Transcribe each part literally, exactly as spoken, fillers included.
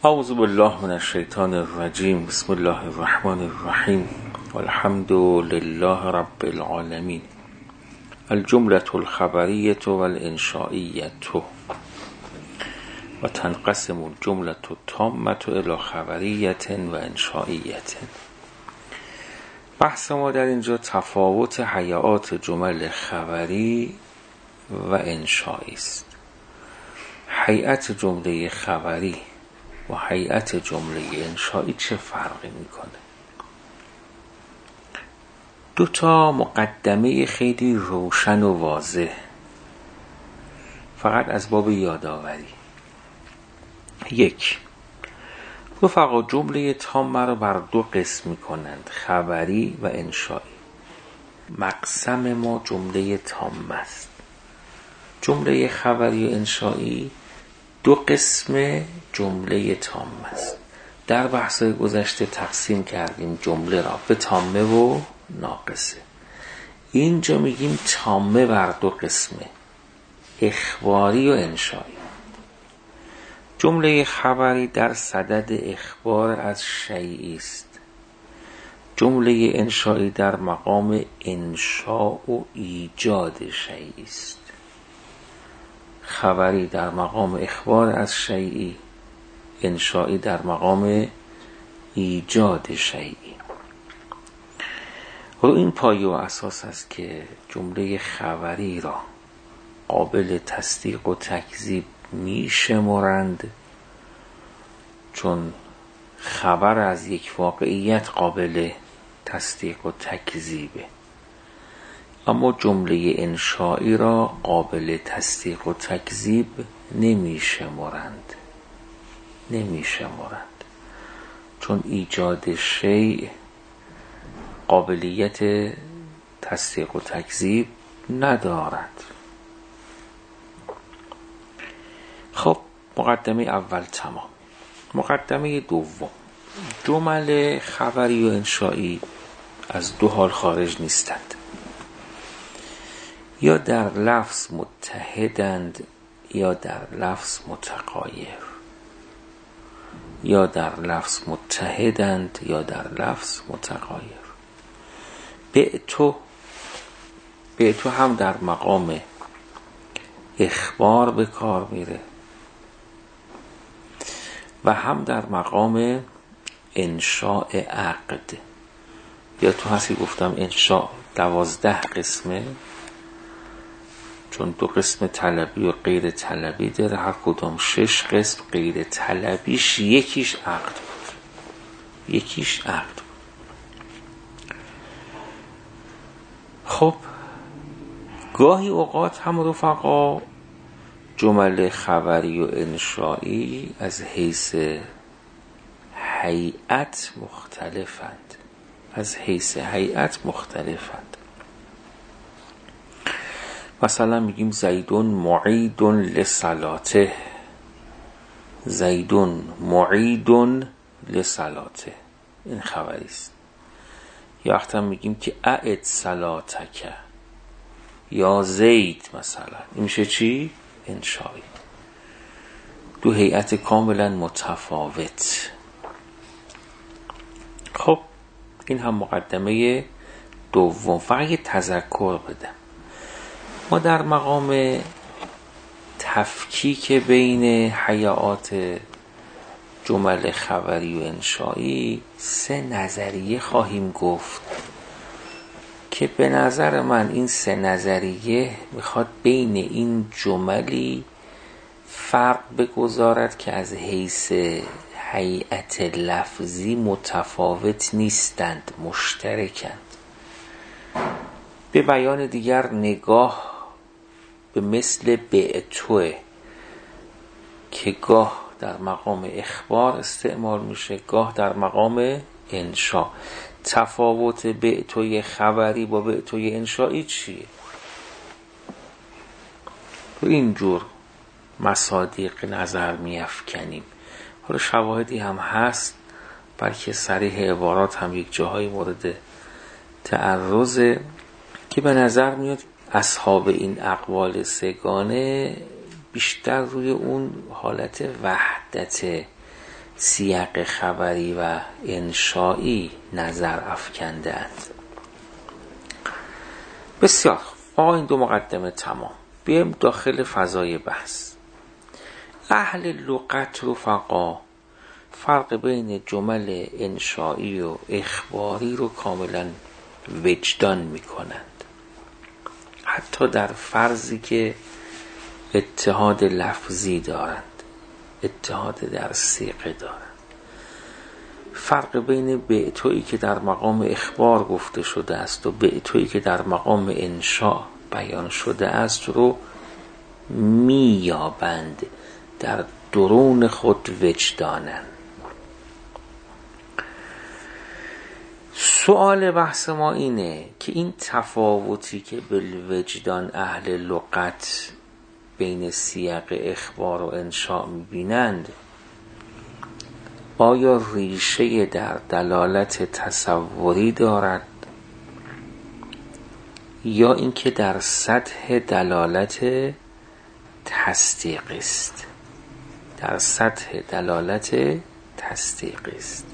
اعوذ بالله من الشیطان الرجیم. بسم الله الرحمن الرحیم. والحمد لله رب العالمین. الجملة الخبریة والانشائیة و تنقسم الجملة التامة الى خبریة و انشائیة. بحث ما در اینجا تفاوت هیئات جمل خبری و انشائی است. هیئت جمله خبری و هیئت جمله انشائی چه فرقی میکنه؟ دو تا مقدمه خیلی روشن و واضح، فقط از باب یادآوری. یک، رفقا جمله تامه رو بر دو قسم میکنند، خبری و انشائی. مقسم ما جمله تامه است. جمله خبری و انشائی دو قسم جمله تامه است. در بحث‌های گذشته تقسیم کردیم جمله را به تامه و ناقصه. اینجا میگیم تامه بر دو قسمه، اخباری و انشائی. جمله خبری در صدد اخبار از شیئی است. جمله انشائی در مقام انشاء و ایجاد شیئی است. خبری در مقام اخبار از شیئی، انشائی در مقام ایجاد شیئی. حالا این پایه و اساس است که جمله خبری را قابل تصدیق و تکذیب می شمارند، چون خبر از یک واقعیت قابل تصدیق و تکذیبه. اما جمله انشائی را قابل تصدیق و تکذیب نمی شمارند نمی شمارند چون ایجاد شیء قابلیت تصدیق و تکذیب ندارد. خب مقدمه اول تمام. مقدمه دوم، جمل خبری و انشائی از دو حال خارج نیستند. یا در لفظ متحدند یا در لفظ متغایر. یا در لفظ متحدند یا در لفظ متغایر. بعتو بعتو هم در مقام اخبار به کار میره و هم در مقام انشاء عقد. یا تو هستی گفتم انشاء دوازده قسمه، چون دو قسم طلبی و غیر طلبی داره، هر کدام شش قسم. غیر طلبیش یکیش عقد بود یکیش عقد بود. خب گاهی اوقات هم رفقا جمل خبری و انشائی از حیث هیئت مختلفند از حیث هیئت مختلفند مثلا میگیم زیدون معیدون لصلاته، زیدون معیدون لصلاته، این خبری است. یا وقتا میگیم که اعد صلاتک یا زید، مثلا این میشه چی؟ انشائی. دو هیئت کاملا متفاوت. خب این هم مقدمه دوم. فقط یه تذکر بدم، ما در مقام تفکیک بین هیئات جمل خبری و انشائی سه نظریه خواهیم گفت که به نظر من این سه نظریه میخواد بین این جملی فرق بگذارد که از حیث هیئت لفظی متفاوت نیستند، مشترکند. به بیان دیگر نگاه به مثل بعتوه که گاه در مقام اخبار استعمال میشه، گاه در مقام انشا. تفاوت بعتوی خبری با بعتوی انشائی چیه؟ تو اینجور مصادیق نظر میافکنیم. حالا شواهدی هم هست، بلکه صریح عبارات هم یک جاهای مورد تعرضه که به نظر میاد اصحاب این اقوال سگانه بیشتر روی اون حالت وحدت سیاق خبری و انشایی نظر افکندند. بسیار آقا، این دو مقدمه تمام. بیایم داخل فضای بحث. اهل لغت رفقا فرق بین جمل انشایی و اخباری رو کاملا وجدان میکنند، حتی در فرضی که اتحاد لفظی دارند، اتحاد در صیغه دارند. فرق بین بعتویی که در مقام اخبار گفته شده است و بعتویی که در مقام انشاء بیان شده است رو میابند در درون خود وجدانن. سوال بحث ما اینه که این تفاوتی که بالوجدان اهل لغت بین سیاق اخبار و انشاء میبینند، آیا ریشه در دلالت تصوری دارد یا اینکه در سطح دلالت تصدیق است؟ در سطح دلالت تصدیق است.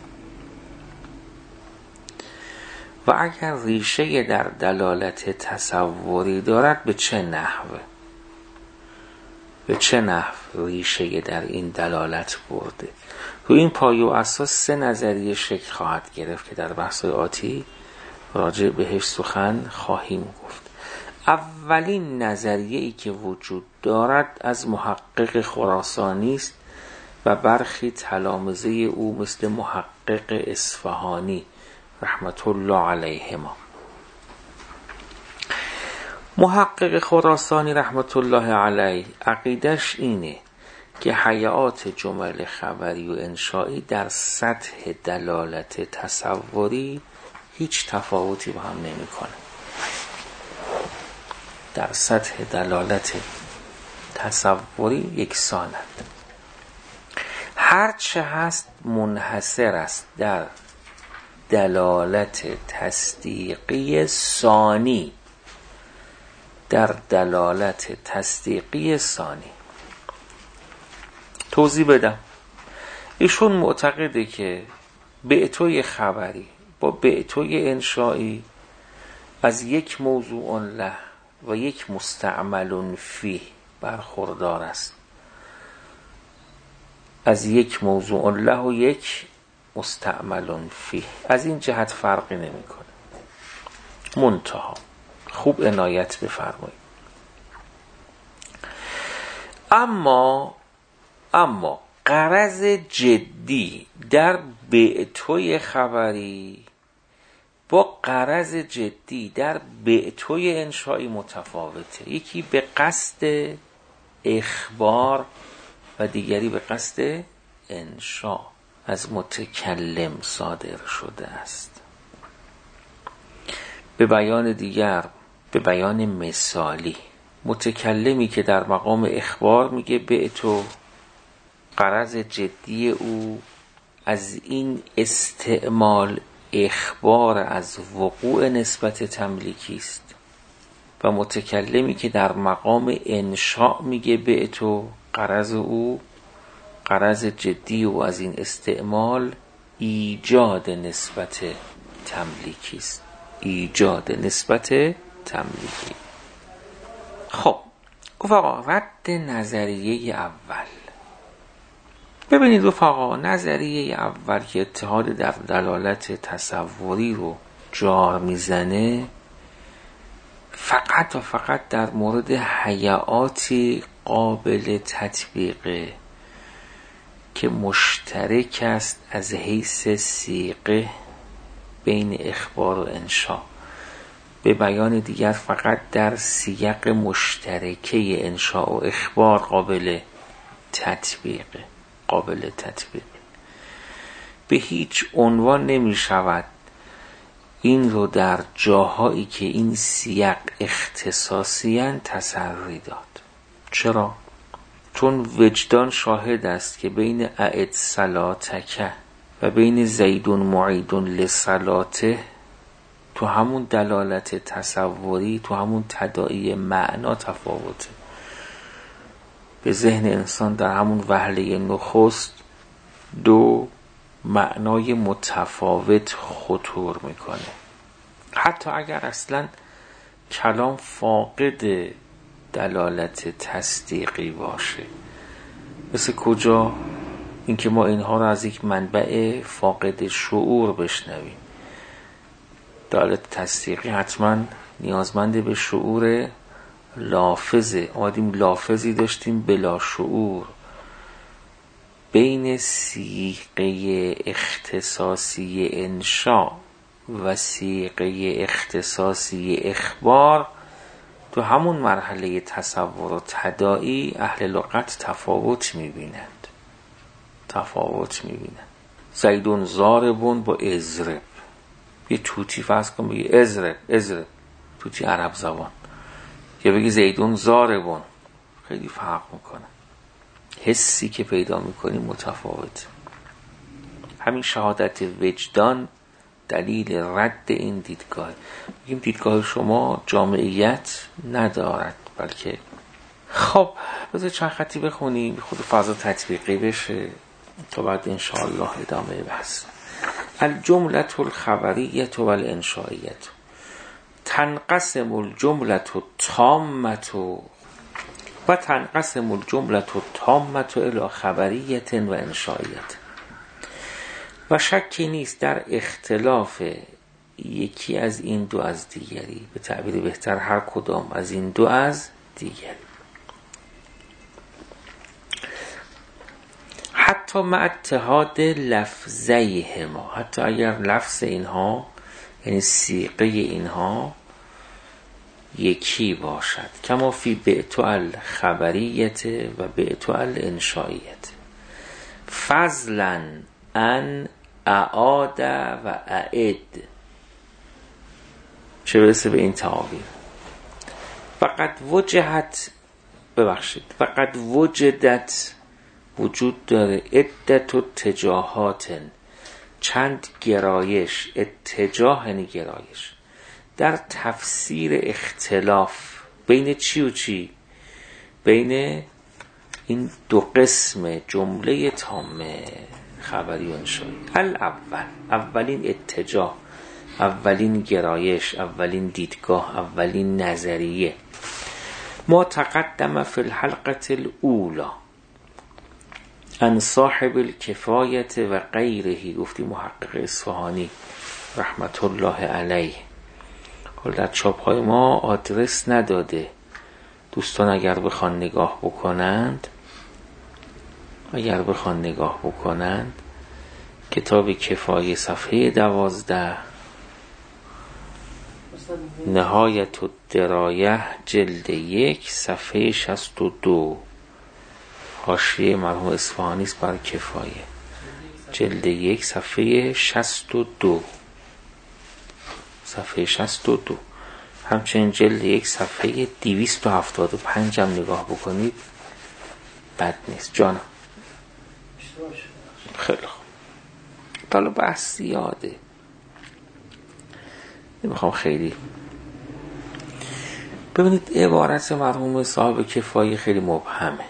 و اگر ریشه در دلالت تصوری دارد به چه نحوه؟ به چه نحو ریشه در این دلالت برده؟ رو این پایه و اساس سه نظریه شکل خواهد گرفت که در بحث آتی راجع بهش سخن خواهیم گفت. اولین نظریه ای که وجود دارد از محقق خراسانی است و برخی تلامذه او مثل محقق اصفهانی رحمت الله علیهما. محقق خراسانی رحمت الله علیه عقیدش اینه که هیئات جمل خبری و انشایی در سطح دلالت تصوری هیچ تفاوتی با هم نمی کنه. در سطح دلالت تصوری یکسانند. هرچه هست منحصر است در دلالت تصدیقی ثانی. در دلالت تصدیقی ثانی توضیح بدم. ایشون معتقده که بعتوی خبری با بعتوی انشایی از یک موضوع له و یک مستعمل فیه برخوردار است. از یک موضوع له و یک مستعمل فیه. از این جهت فرقی نمی کنه. منتها خوب عنایت بفرمایید. اما اما غرض جدی در بعتوی خبری با غرض جدی در بعتوی انشایی متفاوته. یکی به قصد اخبار و دیگری به قصد انشا از متکلم صادر شده است. به بیان دیگر، به بیان مثالی، متکلمی که در مقام اخبار میگه بعتو، غرض جدی او از این استعمال اخبار از وقوع نسبت تملیکی است و متکلمی که در مقام انشاء میگه بعتو، غرض او غرض جدی او از این استعمال ایجاد نسبت تملیکی است. ایجاد نسبت تملیکی. خب گفت آقا رد نظریه اول. ببینید رفقا، نظریه اول که اتحاد در دلالت تصوری رو جار میزنه فقط و فقط در مورد هیئاتی قابل تطبیقه که مشترک است از حیث صیغه بین اخبار و انشا. به بیان دیگر فقط در سیاق مشترکه انشا و اخبار قابل تطبیقه. قابل تطبیق. به هیچ عنوان نمی شود این رو در جاهایی که این سیاق اختصاصیاً تسری داد. چرا؟ چون وجدان شاهد است که بین اعد صلاتک و بین زیدون معیدون لصلاته تو همون دلالت تصوری، تو همون تداعی معنا تفاوته. به ذهن انسان در همون وهله نخست دو، معنای متفاوت خطور میکنه. حتی اگر اصلا کلام فاقد دلالت تصدیقی باشه. مثل کجا؟ اینکه ما اینها رو از یک منبع فاقد شعور بشنویم. دلالت تصدیقی حتما نیازمند به شعور لافظه. آمدیم لافظی داشتیم بلا شعور. بین صیغه اختصاصی انشاء و صیغه اختصاصی اخبار تو همون مرحله تصور و تداعی اهل لغت تفاوت میبینند تفاوت میبینند زیدون ضاربون با اضرب. یه توتی فرض کن بگی اضرب اضرب، توتی عرب زبان، یا بگی زیدون ضاربون، خیلی فرق میکنه. حسی که پیدا میکنیم متفاوت. همین شهادت وجدان دلیل رد این دیدگاه. میگیم دیدگاه شما جامعیت ندارد، بلکه خب بذار چند خطی بخونیم خود فضا تطبیقی بشه تا بعد انشاءالله ادامه بحث. الجمله الخبریه و الانشائیه تنقسم الجمله التامه و تنقسم الجمله التامه الى خبریه و انشائیه. و شکی نیست در اختلاف یکی از این دو از دیگری، به تعبیر بهتر هر کدام از این دو از دیگری، حتی مع اتحاد لفظیهما، حتی اگر لفظ اینها یعنی صیغه اینها یکی باشد. کما فی بعت الخبریت و بعت الانشائیت فضلا ان اعاد و اعد. چه برسه به این تعابیر. فقط وجهت ببخشید فقط وجدت وجود داره عدت و اتجاهات، چند گرایش، اتجاه یعنی گرایش در تفسیر اختلاف بین چی و چی؟ بین این دو قسم جمله تامه خبری و انشایی. الاول، اولین اتجاه، اولین گرایش، اولین دیدگاه، اولین نظریه. ما تقدم فی الحلقه الاولی ان صاحب الکفایت و غیره، گفتی محقق اصفهانی رحمت الله علیه. حالا در چاپ های ما آدرس نداده، دوستان اگر بخوان نگاه بکنند اگر بخوان نگاه بکنند کتاب کفایه صفحه دوازده، نهایت الدرایه جلد یک صفحه شصت و دو، حاشیه مرحوم اصفهانی است بر کفایه، جلد یک صفحه شصت و دو صفحه شصت و دو. همچنین جلد یک صفحه دویست و هفتاد و پنج هم نگاه بکنید بد نیست. جانم خیلی خوب. حالا بحث زیاده، نمیخوام خیلی. ببینید عبارت مرحوم صاحب کفایه خیلی مبهمه،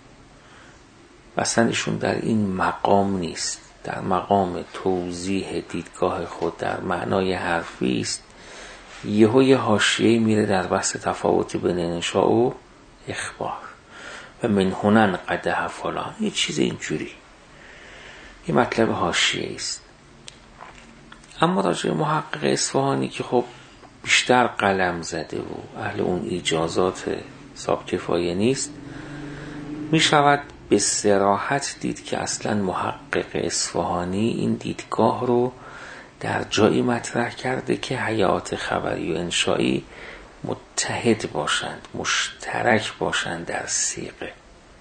اصلا ایشون در این مقام نیست، در مقام توضیح دیدگاه خود در معنای حرفی است. یهو یه حاشیه‌ای میره در بحث تفاوت بین انشاء و اخبار و من هنن قدح فلان، یه چیز اینجوری، یه مطلب حاشیه‌ای است. اما راجع محقق اصفهانی که خب بیشتر قلم زده و اهل اون ایجازات صاحب کفایه نیست، میشود به صراحت دید که اصلا محقق اصفهانی این دیدگاه رو در جایی مطرح کرده که حیات خبری و انشایی متحد باشند، مشترک باشند در صیغه.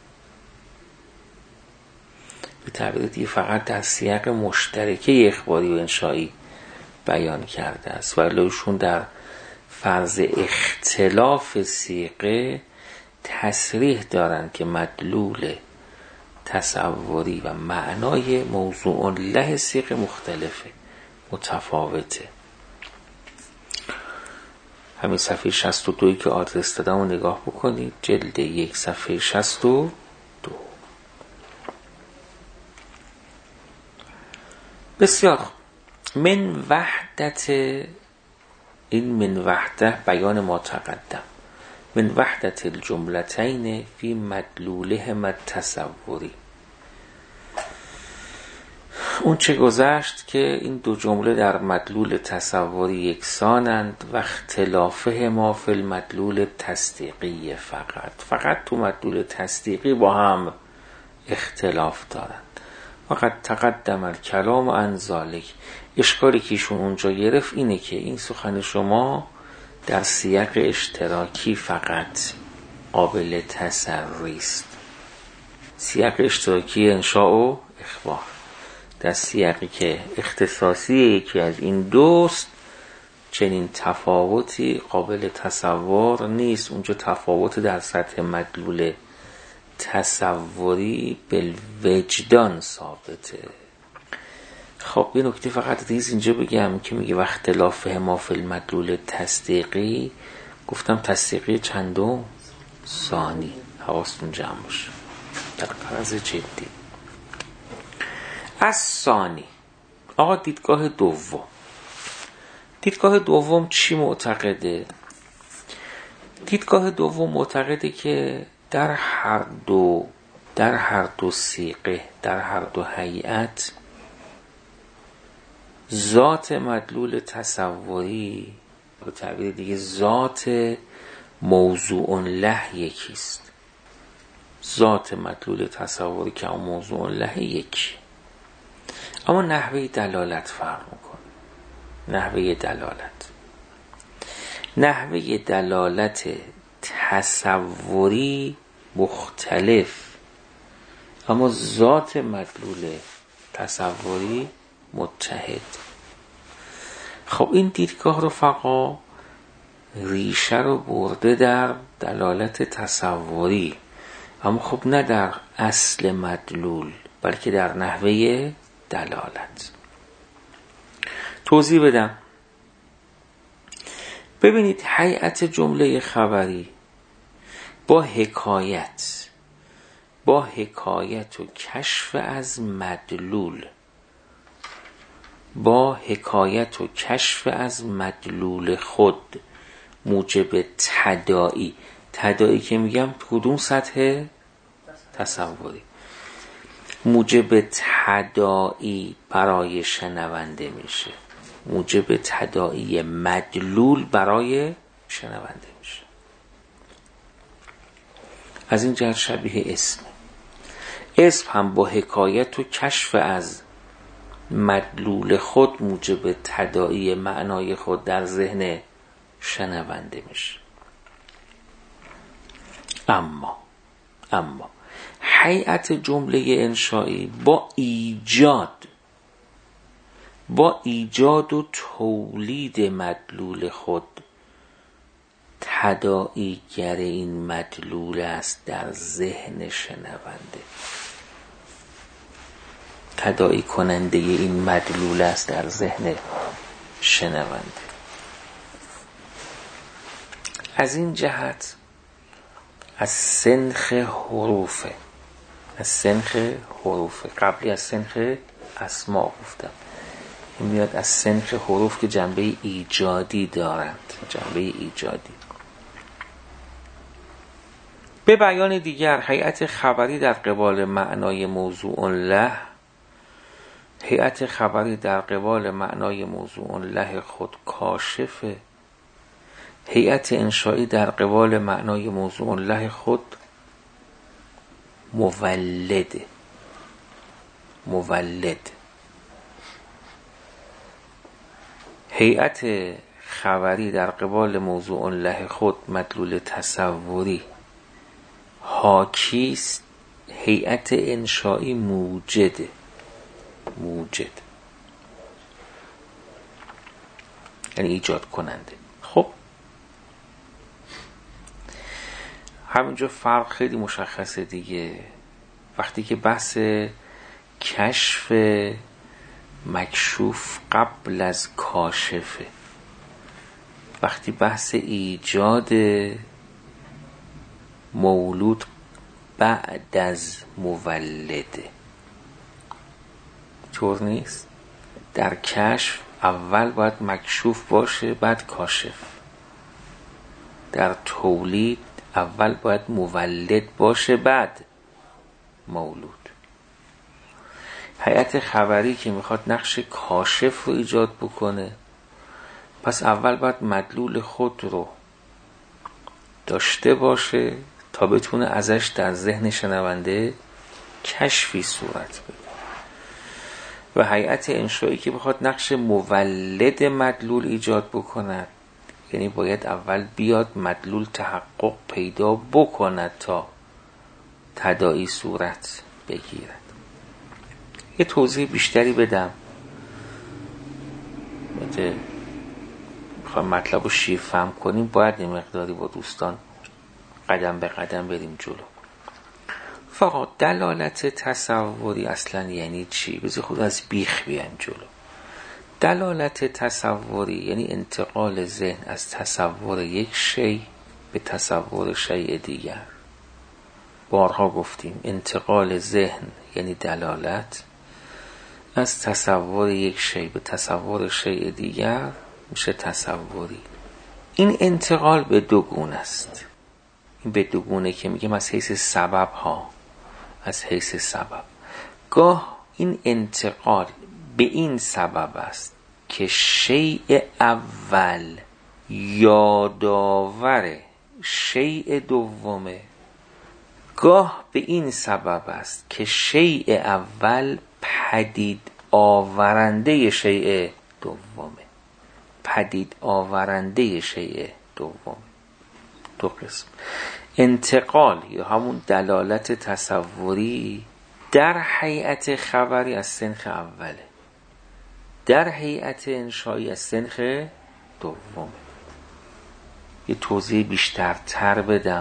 به تعبیر دیگه فقط در سیاق مشترکه اخباری و انشایی بیان کرده است، ولی ایشون در فرض اختلاف صیغه تصریح دارند که مدلول تصوری و معنای موضوع له صیغه مختلفه، متفاوته. همین صفحه شصت و دو که آدرس دادم رو نگاه بکنید، جلد یک صفحه شصت و دو. بسیار. من وحدت، این من وحده بیان ما تقدم، من وحدت الجملتین فی مدلولهما التصوری. اون چه گذشت که این دو جمله در مدلول تصوری یکسانند و اختلافه ما فی المدلول تصدیقی فقط فقط تو مدلول تصدیقی با هم اختلاف دارند. وقد تقدم الکلام عن ذلک. اشکالی که ایشون اونجا گرفت اینه که این سخن شما در سیاق اشتراکی فقط قابل تسری است. سیاق اشتراکی انشاء و اخبار. در سیاقی که اختصاصی یکی از این دوست چنین تفاوتی قابل تصور نیست. اونجا تفاوت در سطح مدلول تصوری بالوجدان ثابته. خب یه نکته فقط ریز اینجا بگم که میگه وقت اختلاف ما فی المدلول تصدیقی، گفتم تصدیقی چندم؟ ثانی. حواستون جمع باشه در قرض جدی. از ثانی، آقا دیدگاه دوم. دیدگاه دوم چی معتقده؟ دیدگاه دوم معتقده که در هر دو در هر دو صیغه، در هر دو هیئت، ذات مدلول تصوری به تعبیر دیگه ذات موضوع له یکیست. ذات مدلول تصوری که اون موضوع له یکی، اما نحوه دلالت فرق میکنه. نحوه دلالت نحوه دلالت تصوری مختلف، اما ذات مدلول تصوری متحد. خب این دیدگاه رفقا ریشه رو برده در دلالت تصوری، اما خب نه در اصل مدلول بلکه در نحوه دلالت. توضیح بدم. ببینید هیئت جمله خبری با حکایت با حکایت و کشف از مدلول با حکایت و کشف از مدلول خود موجب تداعی. تداعی که میگم کدوم سطح تصوری؟ موجب تداعی برای شنونده میشه. موجب تداعی مدلول برای شنونده میشه. از این جهت شبیه اسم. اسم هم با حکایت و کشف از مدلول خود موجب تداعی معنای خود در ذهن شنونده میشه. اما اما هیئت جمله انشایی با ایجاد با ایجاد و تولید مدلول خود تداعیگر این مدلول است در ذهن شنونده. تداعی کننده این مدلول است در ذهن شنونده. از این جهت از سنخ حروفه از سنخ حروفه قبلی از سنخ اسما گفتم، این میاد از سنخ حروف که جنبه ایجادی دارند. جنبه ایجادی. به بیان دیگر هیئت خبری در قبال معنای موضوع له هیئت خبری در قبال معنای موضوع له خود کاشفه. هیئت انشایی در قبال معنای موضوع له خود مولد مولد هیئت خبری در قبال موضوع له خود مدلول تصوری حاکیست. هیئت انشایی موجد موجد یعنی ایجاد کننده. خب همینجا فرق خیلی مشخصه دیگه. وقتی که بحث کشف مکشوف قبل از کاشفه، وقتی بحث ایجاد مولود بعد از مولده، طور نیست؟ در کشف اول باید مکشوف باشه بعد کاشف. در تولید اول باید مولد باشه بعد مولود. هیئت خبری که میخواد نقش کاشف رو ایجاد بکنه، پس اول باید مدلول خود رو داشته باشه تا بتونه ازش در ذهن شنونده کشفی صورت بده. و هیئت انشایی که بخواد نقش مولد مدلول ایجاد بکند، یعنی باید اول بیاد مدلول تحقق پیدا بکند تا تداعی صورت بگیرد. یه توضیح بیشتری بدم، بده میخوام مطلب رو شیر فهم کنیم، باید یه مقداری با دوستان قدم به قدم بریم جلو. فقط دلالت تصوری اصلا یعنی چی؟ بذار خود از بیخ بیایم جلو. دلالت تصوری یعنی انتقال ذهن از تصور یک شی به تصور شیء دیگر. بارها گفتیم انتقال ذهن یعنی دلالت از تصور یک شی به تصور شیء دیگر میشه تصوری. این انتقال به دو گونه است. این به دو گونه که میگم از حیث سبب ها، از حیث سبب. گاه این انتقال به این سبب است که شیء اول یادآور شیء دومه، گاه به این سبب است که شیء اول پدید آورنده شیء دومه. پدید آورنده شیء دومه. دو قسم. انتقال یا همون دلالت تصوری در هیئت خبری از سنخ اوله، در هیئت انشایی از سنخ دومه. یه توضیح بیشتر تر بدم.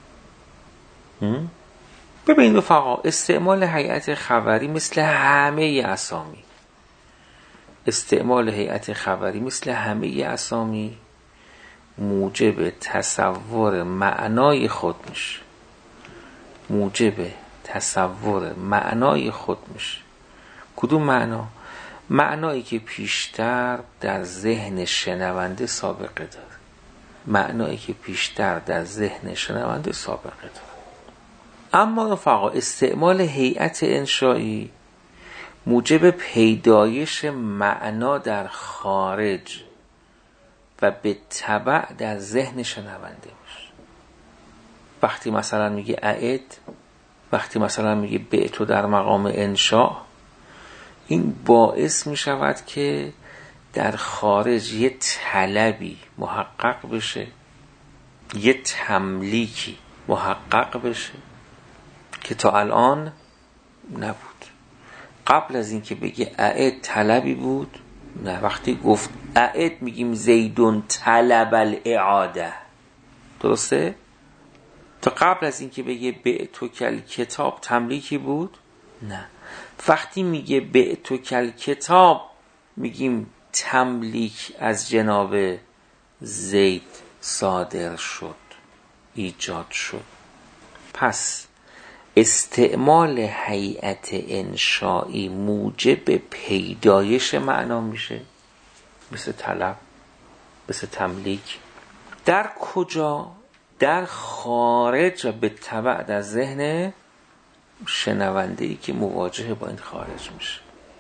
ببینید رفقا، استعمال هیئت خبری مثل همه اسامی استعمال هیئت خبری مثل همه اسامی موجب تصور معنای خود میشه. موجب تصور معنای خود میشه. کدوم معنا؟ معنایی که پیشتر در ذهن شنونده سابقه داره. معنایی که پیشتر در ذهن شنونده سابقه داره. اما رفقا استعمال هیئت انشایی موجب پیدایش معنا در خارج و به تبع در ذهن شنونده میشه. وقتی مثلا میگه اعد، وقتی مثلا میگه بعتو در مقام انشاء، این باعث میشود که در خارج یه طلبی محقق بشه، یه تملیکی محقق بشه که تا الان نبود. قبل از اینکه بگه اعد طلبی بود؟ نه. وقتی گفت اعد میگیم زیدون طلب الاعاده، درسته؟ تا قبل از اینکه بگه بعتو کل کتاب تملیکی بود؟ نه. وقتی میگه بعتو کل کتاب میگیم تملیک از جناب زید صادر شد، ایجاد شد. پس استعمال هیئت انشایی موجب پیدایش معنا میشه، مثل طلب، مثل تملیک. در کجا؟ در خارج و به تبع در ذهن شنونده‌ای که مواجه با این خارج میشه.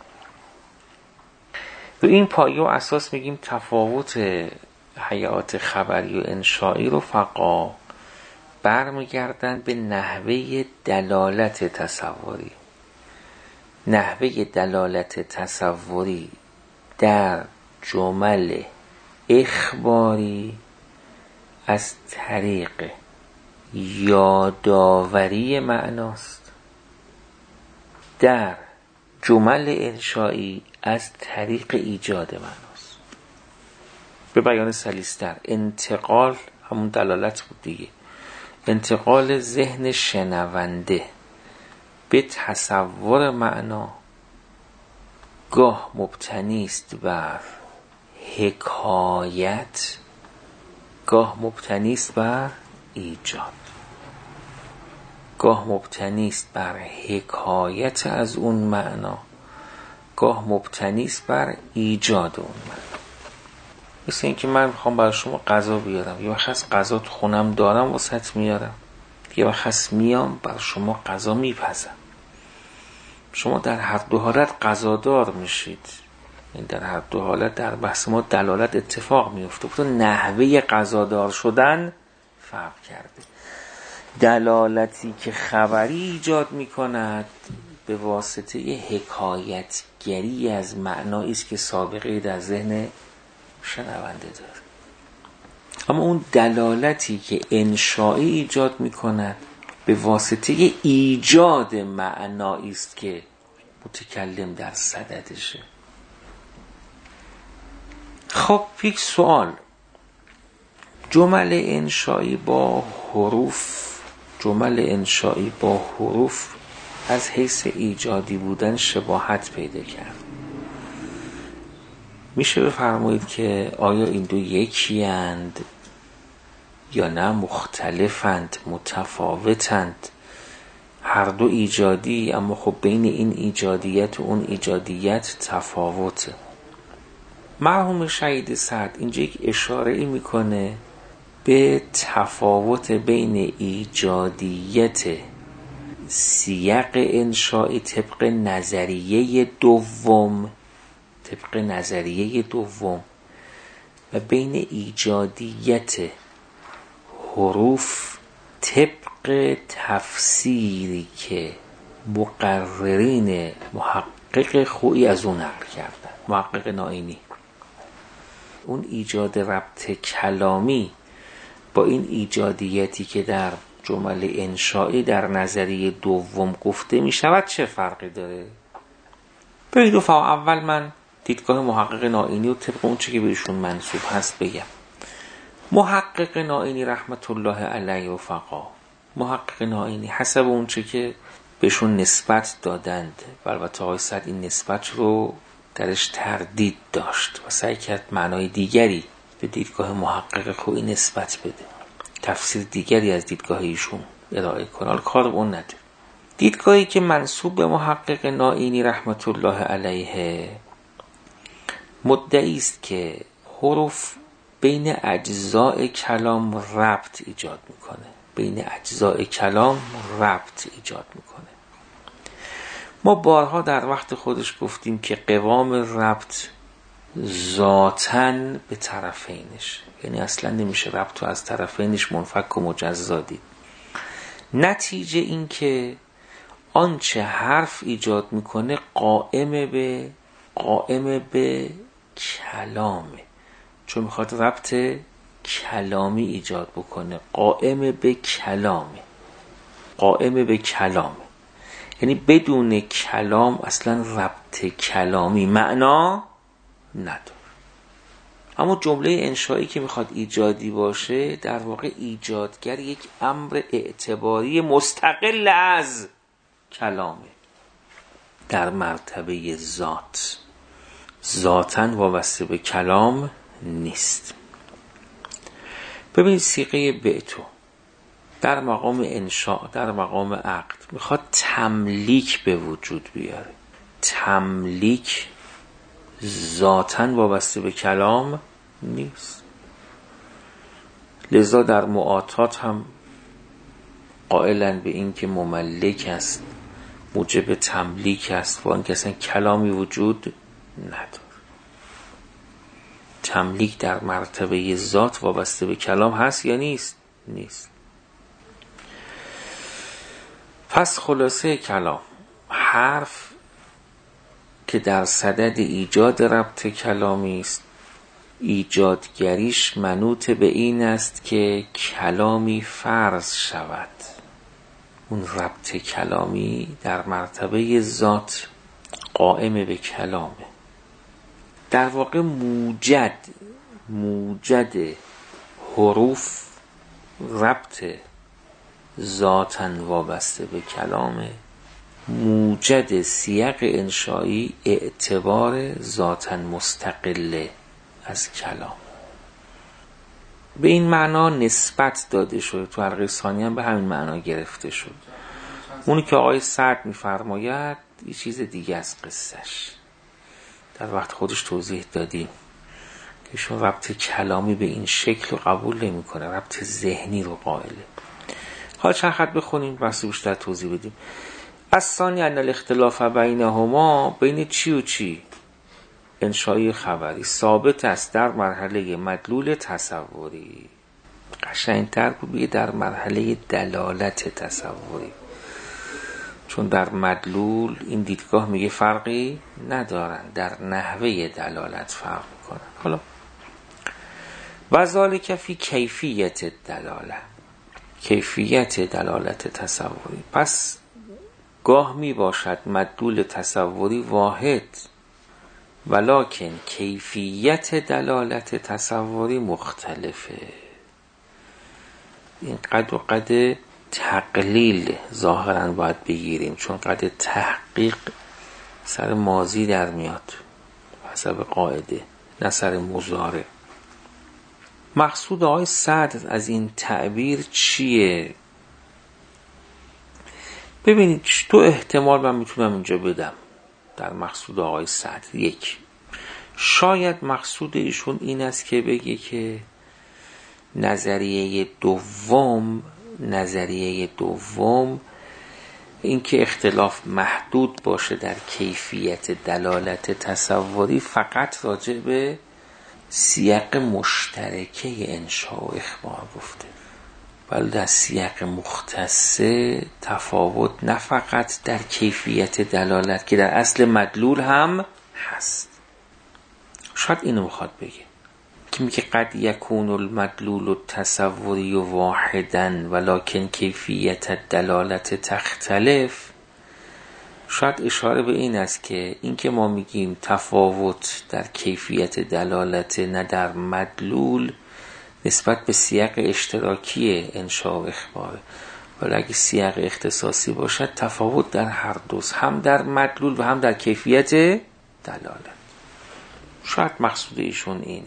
و این پایه و اساس میگیم تفاوت هیئات خبری و انشایی رو فقا برمیگردن به نحوه دلالت تصوری. نحوه دلالت تصوری در جمل اخباری از طریق یادآوری معناست، در جمل انشایی از طریق ایجاد معناست. به بیان سلیستر، انتقال همون دلالت بود دیگه. انتقال ذهن شنونده به تصور معنا گاه مبتنی است بر حکایت، گاه مبتنی است بر ایجاد. گاه مبتنی است بر حکایت از اون معنا، گاه مبتنی است بر ایجاد اون معنا. مثل این که من میخوام برای شما غذا بیارم، یه وقت هست غذا تو خونم دارم واسط میارم، یه وقت هست میام برای شما غذا میپزم. شما در هر دو حالت غذادار میشید. این در هر دو حالت در بحث ما دلالت اتفاق میفته، تو نحوه غذادار شدن فرق کرده. دلالتی که خبری ایجاد میکند به واسطه حکایتگری از معنایی است که سابقه در ذهن شنونده داره. اما اون دلالتی که انشایی ایجاد میکند به واسطه ایجاد معنایی است که متکلم در صددشه. خب یک سوال، جمل انشایی با حروف جمل انشایی با حروف از حیث ایجادی بودن شباهت پیدا کرد. میشه بفرمایید که آیا این دو یکی اند یا نه مختلفند، متفاوتند؟ هر دو ایجادی، اما خب بین این ایجادیت و اون ایجادیت تفاوته. مرحوم شهید سعد اینجا یک اشاره ای میکنه به تفاوت بین ایجادیت سیاق انشایی طبق نظریه دوم طبق نظریه دوم و بین ایجادیت حروف طبق تفسیری که مقررین محقق خویی از اون نقل کردن. محقق نائینی اون ایجاد ربط کلامی با این ایجادیتی که در جمل انشایی در نظریه دوم گفته می شود چه فرقی داره؟ به دو فا اول من دیدگاه محقق نائینی و طبق اون چه که بهشون منسوب هست بگم. محقق نائینی رحمت الله علیه و فقا، محقق نائینی حسب اون چه که بهشون نسبت دادند و البته آقای سعد این نسبت رو درش تردید داشت و سعی کرد معنای دیگری به دیدگاه محقق خویی نسبت بده، تفسیر دیگری از دیدگاه ایشون ارائه کنه، کار اون نده. دیدگاهی که منسوب به محقق نائینی رحمت الله علیه مدعی است که حروف بین اجزاء کلام ربط ایجاد میکنه بین اجزاء کلام ربط ایجاد میکنه. ما بارها در وقت خودش گفتیم که قوام ربط ذاتن به طرفینش، یعنی اصلا نمیشه ربط رو از طرفینش منفک و مجزا دید. نتیجه این که آنچه حرف ایجاد میکنه قائم به قائم به کلامه، چون میخواد ربط کلامی ایجاد بکنه، قائم به کلامه قائم به کلامه یعنی بدون کلام اصلا ربط کلامی معنا نداره. اما جمله انشایی که میخواد ایجادی باشه در واقع ایجادگر یک امر اعتباری مستقل از کلامه، در مرتبه ذات، ذاتن وابسته به کلام نیست. ببینید صیغه بعتو در مقام انشاء، در مقام عقد میخواد تملیک به وجود بیاره. تملیک ذاتن وابسته به کلام نیست، لذا در معاطات هم قائلن به این که مملک است، موجب تملیک است، با اینکه اصلا کلامی وجود نداره. تملیک در مرتبه ذات وابسته به کلام هست یا نیست؟ نیست. پس خلاصه کلام، حرف که در صدد ایجاد ربط کلامی است، ایجادگریش منوط به این است که کلامی فرض شود. اون ربط کلامی در مرتبه ذات قائم به کلامه. در واقع موجد موجد حروف ربط ذاتن وابسته به کلامه، موجد سیاق انشایی اعتبار ذاتن مستقله از کلام. به این معنا نسبت داده شده، تو حلقه ثانی هم به همین معنا گرفته شد. اونی که آقای سعد میفرماید یه چیز دیگه از قصهش. در وقت خودش توضیح دادیم که ایشون ربط کلامی به این شکل رو قبول نمی کنه، ربط ذهنی رو قائله. حالا چند خط بخونیم بحث بیشتر توضیح بدیم. از ثانی ان الاختلاف بینهما، بین چی و چی؟ انشایی خبری ثابت است در مرحله مدلول تصوری. قشنگتر بود بگه در مرحله دلالت تصوری، چون در مدلول این دیدگاه میگه فرقی ندارن، در نحوه دلالت فرق میکنن. حالا و ذالک فی کیفیت دلاله، کیفیت دلالت تصوری. پس گاه می باشد مدلول تصوری واحد، ولکن کیفیت دلالت تصوری مختلفه. این قد و قد تقلیل ظاهراً باید بگیریم، چون قد تحقیق سر ماضی در میاد حسب قاعده، نه سر مضارع. مقصود آقای سعد از این تعبیر چیه؟ ببینید دو احتمال من میتونم اینجا بدم در مقصود آقای سعد. یک، شاید مقصود ایشون این است که بگه که نظریه دوم نظریه دوم این که اختلاف محدود باشه در کیفیت دلالت تصوری فقط راجع به سیاق مشترکه انشاء و اخبار گفته، ولی در سیاق مختصه تفاوت نه فقط در کیفیت دلالت که در اصل مدلول هم هست. شاید اینو میخواد بگه که میگه قد یکون المدلول التصوری واحدا ولکن کیفیت دلالت تختلف. شاید اشاره به این است که این که ما میگیم تفاوت در کیفیت دلالت نه در مدلول نسبت به سیاق اشتراکی انشاء و اخبار، ولی اگه سیاق اختصاصی باشد تفاوت در هر دوست، هم در مدلول و هم در کیفیت دلالت. شاید مقصود ایشون اینه.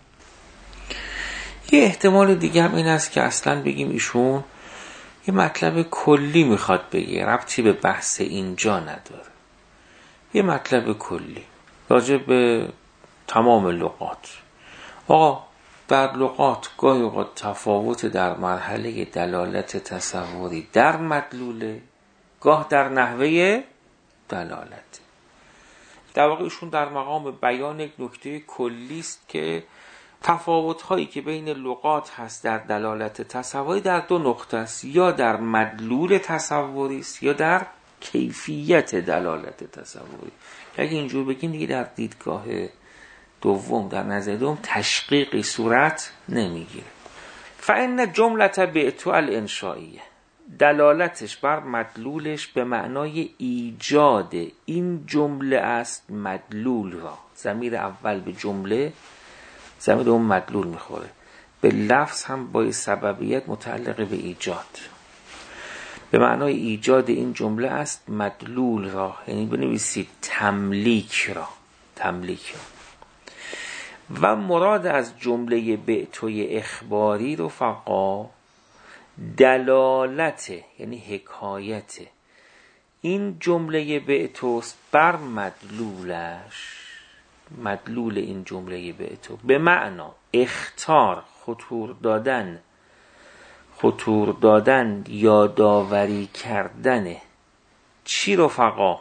یه احتمال دیگه هم این است که اصلا بگیم ایشون یه مطلب کلی میخواد بگه، ربطی به بحث اینجا نداره، یه مطلب کلی راجع به تمام لغات. آقا در لغات گاهی اوقات تفاوت در مرحله دلالت تصوری در مدلوله، گاه در نحوه دلالت. در واقع ایشون در مقام بیان یک نکته کلی است که تفاوت هایی که بین لغات هست در دلالت تصوری در دو نقطه است، یا در مدلول تصوری است یا در کیفیت دلالت تصوری. اگه اینجور بگیم دیگه در دیدگاه دوم، در نظر دوم تشقیقی صورت نمیگیره. فإن جملة بعت الانشائیه، دلالتش بر مدلولش به معنای ایجاد این جمله است مدلول را. ضمیر اول به جمله، ضمیر دوم مدلول میخوره. به لفظ هم با سببیت متعلق به ایجاد، به معنای ایجاد این جمله است مدلول را، یعنی بنویسید تملیک را، تملیک را. و مراد از جمله بعتوی اخباری رفقا دلالت، یعنی حکایت این جمله بعتوست بر مدلولش، مدلول این جمله بعتو به معنا اختار، خطور دادن، خطور دادن، یادآوری کردن چی رفقا؟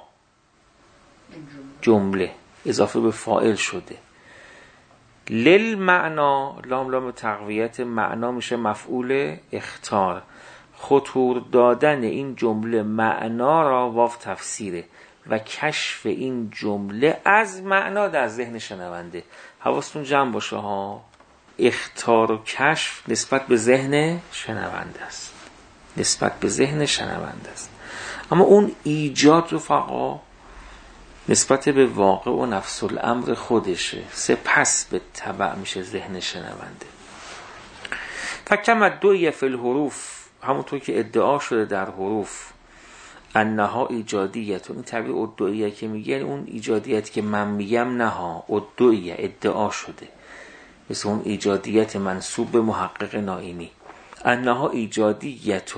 جمله اضافه به فاعل شده. لل معنا، لام لام تقویت، معنا میشه مفعول اختار، خطور دادن این جمله معنا را واو تفسیره و کشف این جمله از معنا در ذهن شنونده. حواستون جمع باشه ها، اختار و کشف نسبت به ذهن شنونده است، نسبت به ذهن شنونده است. اما اون ایجاد رفقا نسبت به واقع و نفس الامر خودشه، سپس به تبع میشه ذهن شنونده. فکم ادعی فی الحروف، همونطور که ادعا شده در حروف، انها ایجادیت. این تعبیر ادعیه که میگه اون ایجادیت که من میگم نه ها، ادعیه ادعا شده، مثل اون ایجادیت منسوب به محقق نائینی. انها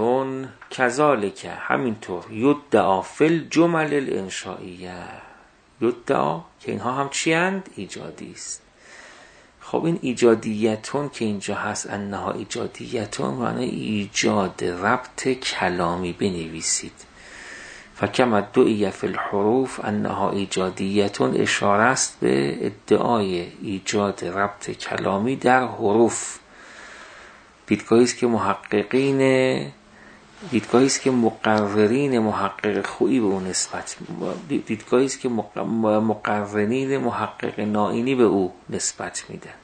ایجادیتون کذالک، همینطور یدعا فی الجمل الانشائیه، یدعا که اینها هم چی اند؟ ایجادی است. خب این ایجادیتون که اینجا هست، انها ایجادیتون معنی ایجاد ربط کلامی بنویسید. فکما دعی فی الحروف انها ایجادیتون اشاره است به ادعای ایجاد ربط کلامی در حروف. دیدگاهی است که محققین دیدگاهی است که مقررین محقق خویی به اون نسبت دیدگاهی است که مقررین محقق نائینی به او نسبت میدند.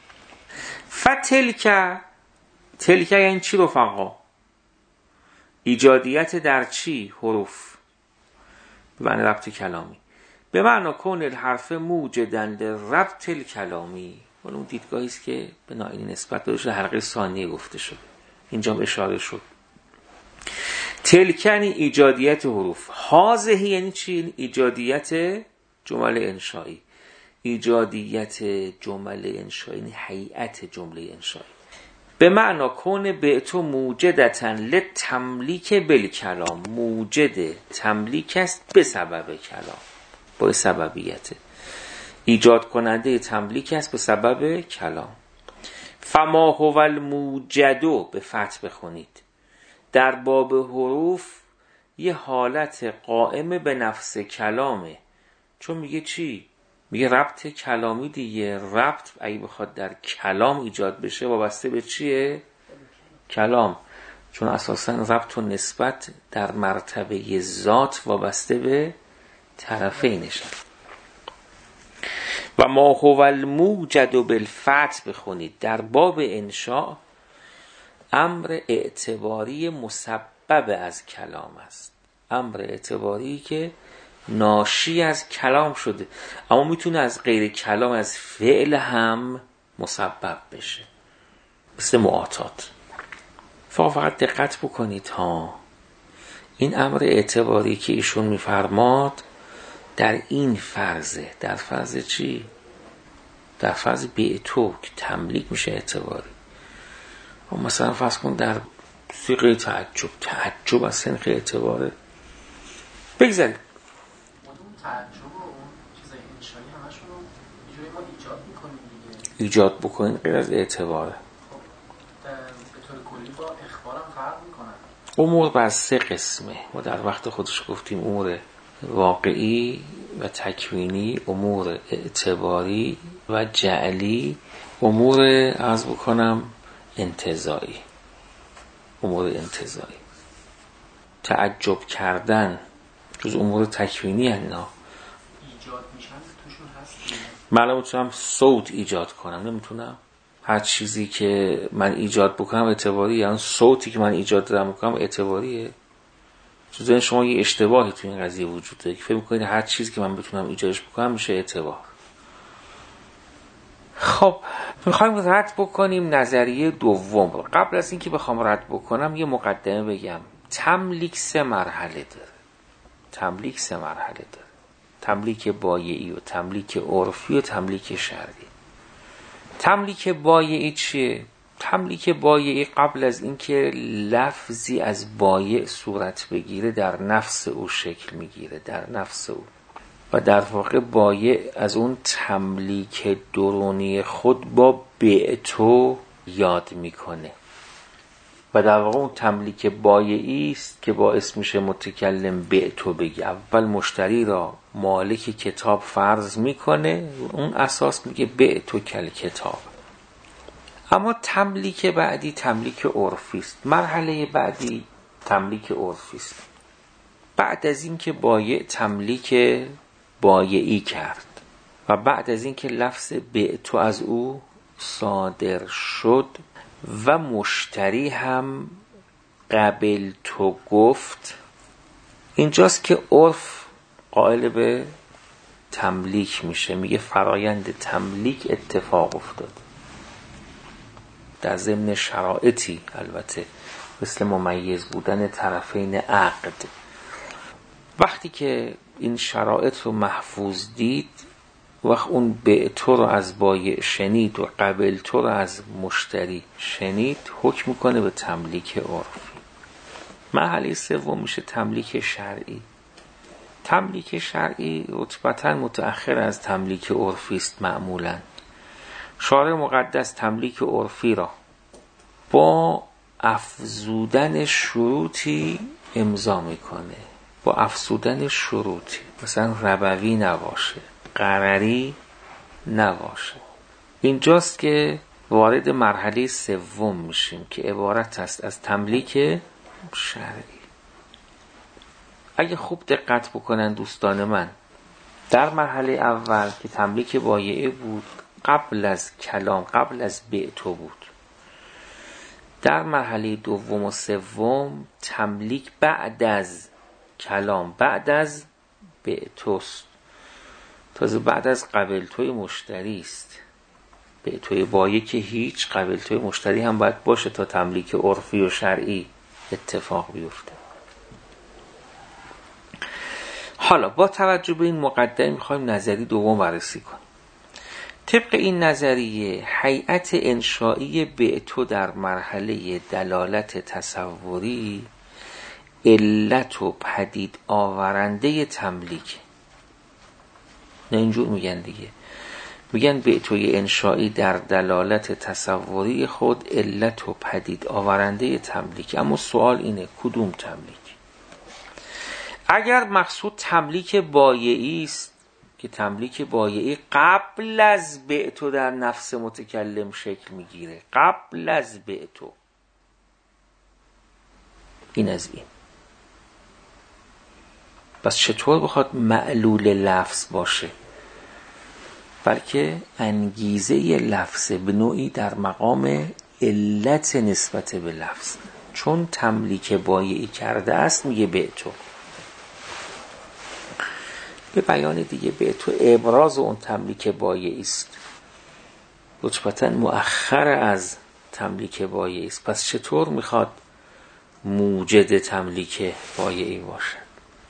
فتلک تلک یعنی چی رفقا؟ ایجادیت در چی؟ حروف به معنی ربط کلامی، به معنی کون الحرف موجداً لربط الکلامی. اون دیدگاهی است که به نائینی نسبت داده شده، حلقه ثانیه گفته شده، اینجا اشاره شد. تلکنی ایجادیت حروف، هازه یعنی چی؟ ایجادیت جمله انشایی. ایجادیت جمله انشایی یعنی هیئت جمله انشایی. به معنا کون بعتو موجدتاً لتملیک بالکلام، موجد تملیک است به سبب کلام، با سببیت ایجاد کننده تملیک است به سبب کلام. فما هو الموجدو به فتح بخونید. در باب حروف یه حالت قائم به نفس کلامه، چون میگه چی؟ میگه ربط کلامی دیگه. ربط اگه بخواد در کلام ایجاد بشه وابسته به چیه؟ کلام. چون اساساً ربط و نسبت در مرتبه ذات وابسته به طرفینشه. و ما هو الموجد بالفتح بخونید. در باب انشاء امر اعتباری مسبب از کلام است، امر اعتباری که ناشی از کلام شده، اما میتونه از غیر کلام از فعل هم مسبب بشه، مثل معاطات. فقط فقط دقت بکنید ها، این امر اعتباری که ایشون میفرماد در این فرضه، در فرض چی؟ در فرض بیعتو که تملیک میشه اعتباری. مثلا فرض کن در صیغه تعجب، تعجب از سنخ اعتباره. بگذاریم اون تعجب و اون چیزای انشایی همشون رو یه جوری ما ایجاد میکنیم دیگه، ایجاد بکنیم غیر از اعتباره. خب به طور کلی با اخبارم فرق میکنن. امور بر سه قسمه. ما در وقت خودش گفتیم امور واقعی و تکوینی، امور اعتباری و جعلی، امور عرض بکنم انتزاعی. امور انتزاعی تعجب کردن جز امور تکوینی هست. اینا ایجاد میشن توشون هست. من میتونم صوت ایجاد کنم، نمیتونم؟ هر چیزی که من ایجاد بکنم اعتباریه، یعنی صوتی که من ایجاد دارم بکنم اعتباریه. چون شما یه اشتباهی تو این قضیه وجود داره که فکر می‌کنید هر چیزی که من بتونم ایجادش بکنم میشه اعتبار. خب میخوایم رد بکنیم نظریه دوم. قبل از اینکه بخوام رد بکنم یه مقدمه بگم. تملیک سه مرحله داره. تملیک سه مرحله داره. تملیک بایعی و تملیک عرفی و تملیک شرعی. تملیک بایعی چیه؟ تملیک بایعی قبل از اینکه لفظی از بایع صورت بگیره در نفس او شکل میگیره، در نفس او، و در واقع بایع از اون تملیک درونی خود با بعتو یاد میکنه و در واقع اون تملیک بایعی است که باعث میشه متکلم بعتو بگه. اول مشتری را مالک کتاب فرض میکنه، اون اساس میگه بعتو کل کتاب. اما تملیک بعدی تملیک عرفی است. مرحله بعدی تملیک عرفی است. بعد از این که بایع تملیک بایعی کرد و بعد از این که لفظ بعتو از او صادر شد و مشتری هم قبل تو گفت، اینجاست که عرف قائل به تملیک میشه. میگه فرایند تملیک اتفاق افتاد در ضمن شرایطی، البته مثل ممیز بودن طرفین عقد. وقتی که این شرایط رو محفوظ دید، وقت اون بعتو رو از بایع شنید و قبل تو رو از مشتری شنید، حکم میکنه به تملیک عرفی. مرحله سوم میشه تملیک شرعی. تملیک شرعی رتبتاً متأخر از تملیک عرفی است. معمولاً شارع مقدس تملیک عرفی را با افزودن شروطی امضا میکنه، با افزودن شروطی، مثلا ربوی نباشه، قرری نباشه. اینجاست که وارد مرحله سوم میشیم که عبارت است از تملیک شرعی. اگه خوب دقت بکنن دوستان من، در مرحله اول که تملیک بایعه بود، قبل از کلام، قبل از بیعتو بود. در مرحله دوم و سوم تملیک بعد از کلام، بعد از بیعتوست. تازه بعد از قبلتوی مشتری است. بیعتوی بایعه که هیچ، قبلتوی مشتری هم باید باشه تا تملیک عرفی و شرعی اتفاق بیفته. حالا با توجه به این مقدمه میخوایم نظریه دوم بررسی کنیم. طبق این نظریه هیئت انشایی بیعتو در مرحله دلالت تصوری علت و پدید آورنده تملیک. نه اینجور میگن دیگه، میگن بیعتوی انشایی در دلالت تصوری خود علت و پدید آورنده تملیک. اما سوال اینه کدوم تملیک؟ اگر مقصود تملیک بایعی است که تملیک بایعی قبل از بیعتو در نفس متکلم شکل میگیره، قبل از بیعتو، این از این. پس چطور بخواد معلول لفظ باشه؟ بلکه انگیزه لفظ به نوعی در مقام علت نسبت به لفظ، چون تملیک بایعی کرده است میگه بیعتو. به بیان دیگه بیعتو ابراز اون تملیک بایعی است، رتبتاً مؤخر از تملیک بایعی است. پس چطور میخواد موجد تملیک بایعی باشد؟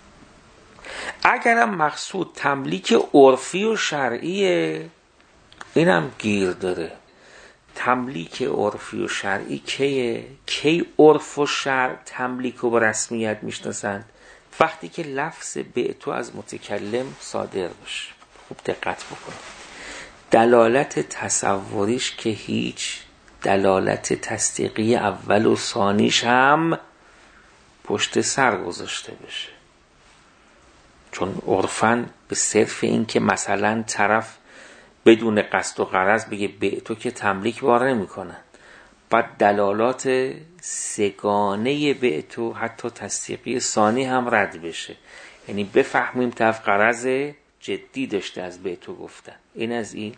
اگرم مقصود تملیک عرفی و شرعیه، اینم گیر داره. تملیک عرفی و شرعی کیه؟ کی عرف و شرع تملیک رو به رسمیت میشناسند؟ وقتی که لفظ بیعتو از متکلم صادر بشه. خوب دقت بکنید. دلالت تصوریش که هیچ، دلالت تصدیقی اول و ثانیش هم پشت سر گذاشته بشه. چون عرفاً به صرف این که مثلا طرف بدون قصد و غرض بگه بیعتو که تملیک بار نمی کنن، بعد دلالات سگانه بیعتو حتی تصدیقی ثانی هم رد بشه، یعنی بفهمیم طرف غرض جدی داشته از بیعتو گفتن. این از این.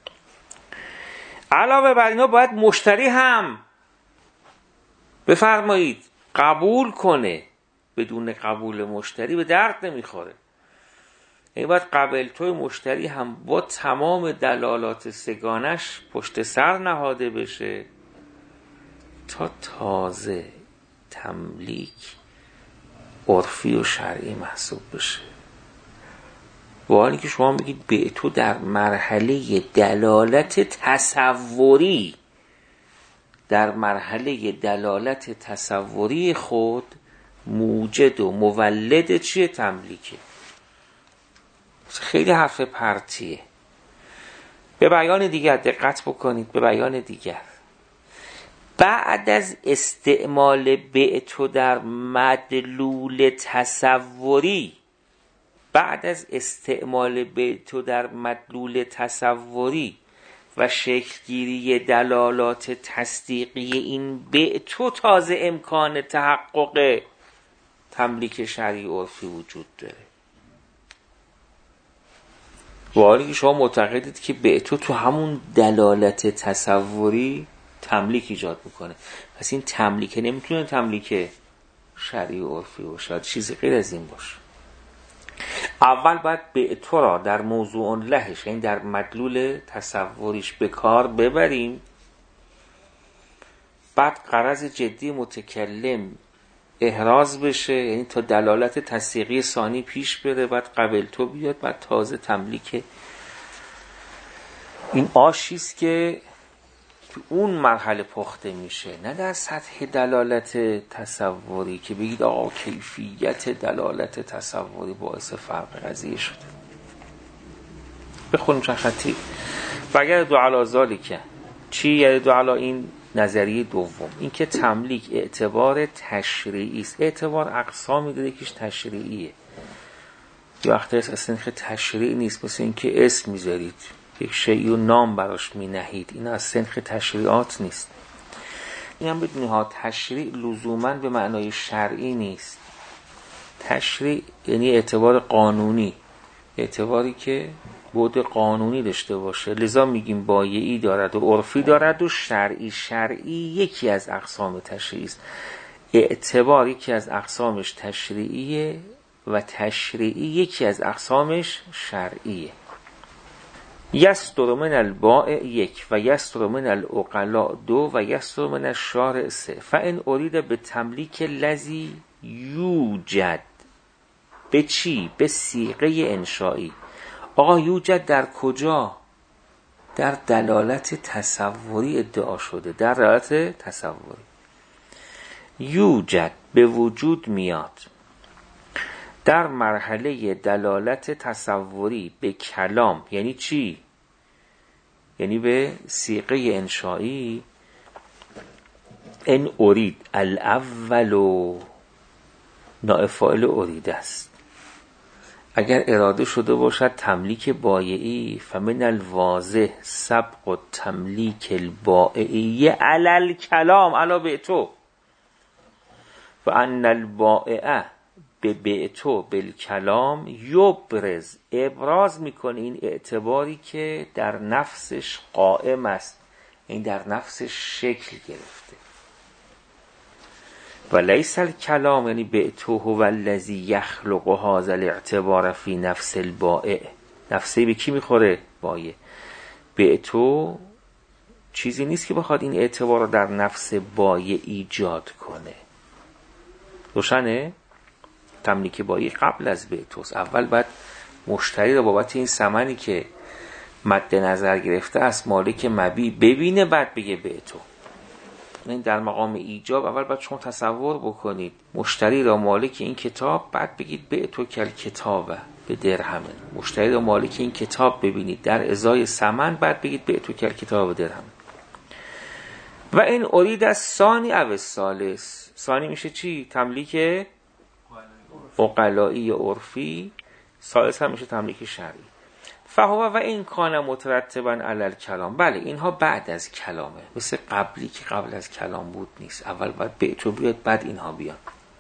علاوه بر اینا باید مشتری هم بفرمایید قبول کنه. بدون قبول مشتری به درد نمیخوره. این باید قبل توی مشتری هم با تمام دلالات سگانش پشت سر نهاده بشه تا تازه تملیک عرفی و شرعی محسوب بشه. و حالی که شما میگید بیعتو در مرحله دلالت تصوری، در مرحله دلالت تصوری خود موجد و مولد چیه؟ تملیکه. خیلی حرف پرتیه. به بیان دیگر دقت بکنید. به بیان دیگر بعد از استعمال بیعتو در مدلول تصوری، بعد از استعمال بیعتو در مدلول تصوری و شکلگیری دلالات تصدیقی این بیعتو، تازه امکان تحقق تملیک شرعی عرفی وجود داره. و حالی که شما معتقدید که بیعتو تو همون دلالت تصوری تملیک ایجاد میکنه، پس این تملیک نمیتونه تملیک شرعی عرفی باشه، چیزی غیر از این باشه. اول باید بیعتو را در موضوع لهش، یعنی در مدلول تصوریش به کار ببریم، بعد غرض جدی متکلم احراز بشه، یعنی تا دلالت تصدیقی ثانی پیش بره، بعد قبل تو بیاد، بعد تازه تملیک. این آشیست که تو اون مرحله پخته میشه، نه در سطح دلالت تصوری که بگید آقا کیفیت دلالت تصوری باعث فرق قضیه شده. بخونیم چند خطی. وگر دو علا ذالک چی؟ یعنی دو علا این نظریه دوم، این که تملیک اعتبار تشریعی است. اعتبار اقسامی داره، یکیش تشریعیه، یا وقتی اصلا که تشریع نیست، مثل این که اسم میذارید یک شیء و نام براش می نهید، این از سنخ تشریعات نیست. این هم بدونی ها تشریع لزوماً به معنای شرعی نیست. تشریع یعنی اعتبار قانونی، اعتباری که بعد قانونی داشته باشه، لذا میگیم بایعی دارد و عرفی دارد و شرعی. شرعی یکی از اقسام تشریعی است. اعتبار یکی از اقسامش تشریعیه و تشریعی یکی از اقسامش شرعیه. یستر من البائع یک و یستر من العقلاء دو و یستر من الشارع سه. فان ارید به تملیک لذی یوجد به چی؟ به صیغه انشایی. آقا یوجد در کجا؟ در دلالت تصوری ادعا شده، در دلالت تصوری یوجد به وجود میاد در مرحله دلالت تصوری به کلام. یعنی چی؟ یعنی به صیغه انشایی. ان ارید الاول نائب فاعل ارید است. اگر اراده شده باشد تملیک بایعی، فمن الواضح سبق و تملیک البائعی علی الکلام علی بیتو و ان البائع به بیتو بالکلام یبرز، ابراز میکنه این اعتباری که در نفسش قائم است، این در نفسش شکل گرفته. و لیس الکلام یعنی بیتو هو الذی یخلق هذا الاعتبار فی نفس البائع. نفسه به کی میخوره؟ بایع. بیتو چیزی نیست که بخواد این اعتبار رو در نفس بایع ایجاد کنه. روشنه؟ تملیک بایعی قبل از بیتوست. اول باید مشتری رو بابت این ثمنی که مد نظر گرفته است مالک مبیع ببینه، بعد بگه بیتو. این در مقام ایجاب اول باید شما تصور بکنید مشتری را مالک این کتاب، بعد بگید بیتو کل کتابه به درهم. مشتری را مالک این کتاب ببینید در ازای ثمن، بعد بگید بیتو کل کتاب به درهم. و این ارید از ثانی او الثالث. ثانی میشه چی؟ تملیک عقلائی یا عرفی. ثالث هم میشه تملیک شرعی. فهو و این کان مترتبا علی الکلام. بله اینها بعد از کلامه، مثل قبلی که قبل از کلام بود نیست. اول باید بیتو بیاد بعد اینها بیان.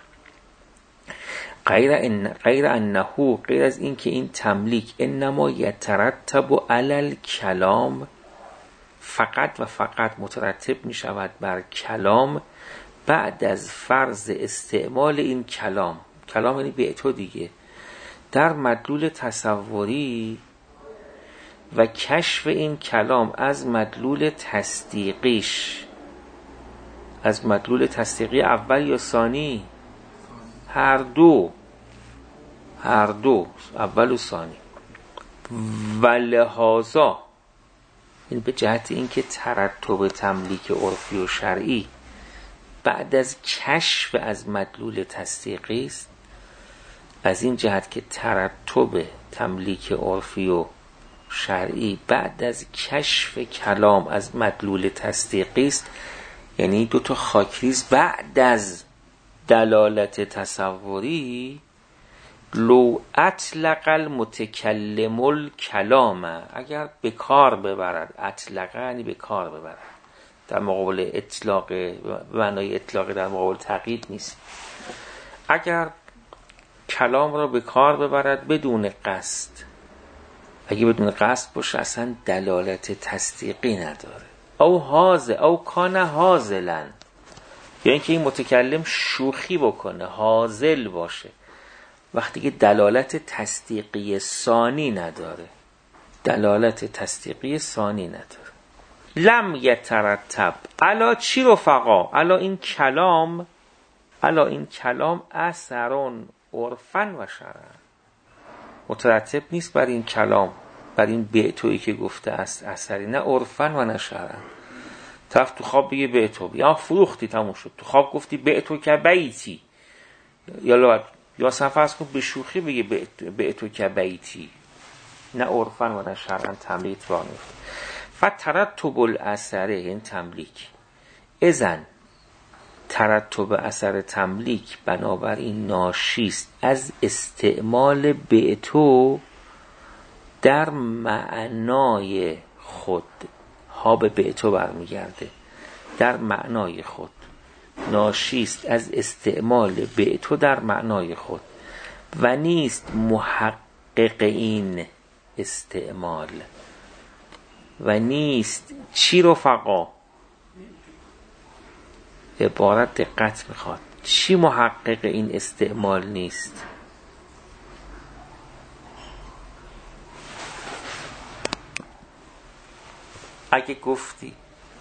غیر ان غیر انه غیر از این که این تملیک انما یترتب علی الکلام، فقط و فقط مترتب می شود بر کلام بعد از فرض استعمال این کلام. کلام یعنی بیتو دیگه، در مدلول تصوری و کشف این کلام از مدلول تصدیقیش. از مدلول تصدیقی اول یا ثانی؟ هر دو، هر دو، اول و ثانی. و لحاظا این به جهت اینکه ترتب تملیک عرفی و شرعی بعد از کشف از مدلول تصدیقی است، از این جهت که ترتب تملیک عرفی و شرعی بعد از کشف کلام از مدلول تصدیقی است، یعنی دو تا خاکریز بعد از دلالت تصوری. لو اطلق المتکلم الکلام، اگر به کار ببرد، اطلق یعنی به کار ببرد، در مقابل اطلاق به معنای اطلاق در مقابل تقیید نیست. اگر کلام را به کار ببرد بدون قصد، اگه بدون قصد باشه اصلا دلالت تصدیقی نداره. او حاضر او کان حاضلا، یعنی که این متکلم شوخی بکنه، حاضل باشه، وقتی که دلالت تصدیقی ثانی نداره، دلالت تصدیقی ثانی نداره. لم یترتب علا چی رفقا؟ علا این کلام، علا این کلام اثرون عرفن و شرعن، مترتب نیست بر این کلام، بر این بیتویی که گفته است اثری، نه عرفن و نه شرعن. طرف تو خواب بگه به تو، یا فروختی تموم شد. تو خواب گفتی به تو که بیتی، یا لا یا فرض کن به شوخی بگه به تو که بیتی، نه عرفن و نه شرعن تملیک را نیفته. فترتب الاثر، این تملیک اذن ترتب اثر تملیک بنابراین ناشیست از استعمال به تو در معنای خود. ها به به تو برمیگرده، در معنای خود، ناشیست از استعمال به تو در معنای خود و نیست محقق این استعمال. و نیست چی رفقا؟ عبارت دقت میخواد. چی محقق این استعمال نیست؟ اگه گفتی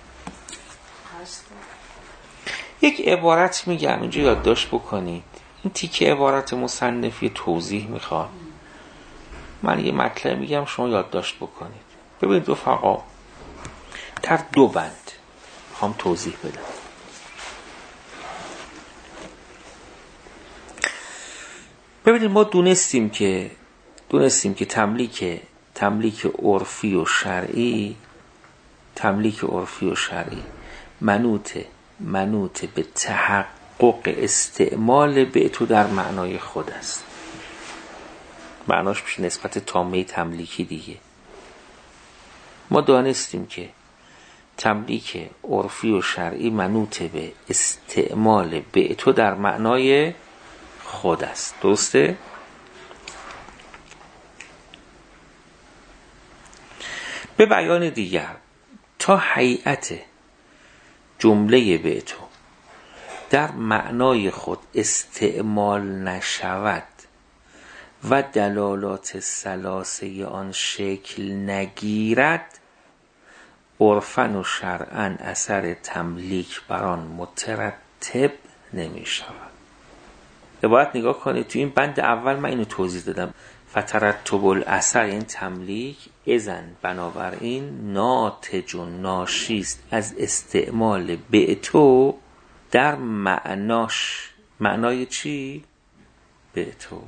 یک عبارت میگم اینجا یادداشت بکنید، این تیکه عبارت مصنفی توضیح میخواد، من یه مطلب میگم شما یادداشت بکنید. ببینید رفقا، در دو بند هم توضیح بدم. ببینید ما دونستیم که دونستیم که تملیک تملیک عرفی و شرعی تملیک عرفی و شرعی منوط منوط به تحقق استعمال به تو در معنای خود است. معناش میشه نسبت تامه تملیکی دیگه. ما دانستیم که تملیک عرفی و شرعی منوط به استعمال به تو در معنای خود است. درسته؟ به بیان دیگر، تا هیئت جمله به تو در معنای خود استعمال نشود و دلالات ثلاثه آن شکل نگیرد، عرفاً و شرعاً اثر تملیک بر آن مترتب نمی شود. عبارت نگاه کنید، تو این بند اول من اینو توضیح دادم، فترتب الاثر این تملیک اذن بنابراین ناتج و ناشیست از استعمال به تو در معناش. معنای چی؟ به تو.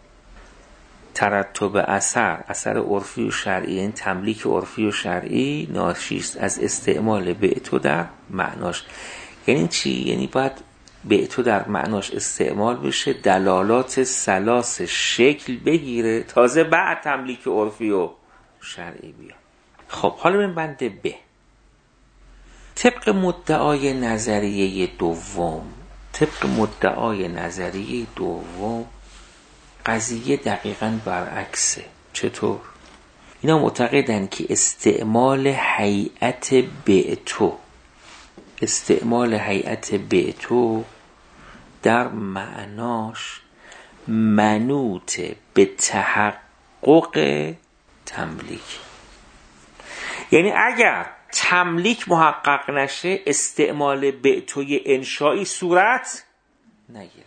ترتب اثر اثر عرفی و شرعی، این تملیک عرفی و شرعی ناشیست از استعمال به تو در معناش. یعنی چی؟ یعنی باید به تو در معناش استعمال بشه، دلالات ثلاث شکل بگیره، تازه بعد تملیک عرفی و شرعی بیاد. خب حالا من بند ب، طبق مدعای نظریه دوم طبق مدعای نظریه دوم قضیه دقیقاً برعکسه. چطور؟ اینا معتقدن که استعمال هیئت به تو استعمال هیئت به تو در معناش منوط به تحقق تملیک. یعنی اگر تملیک محقق نشه استعمال به توی انشایی صورت نگرفت.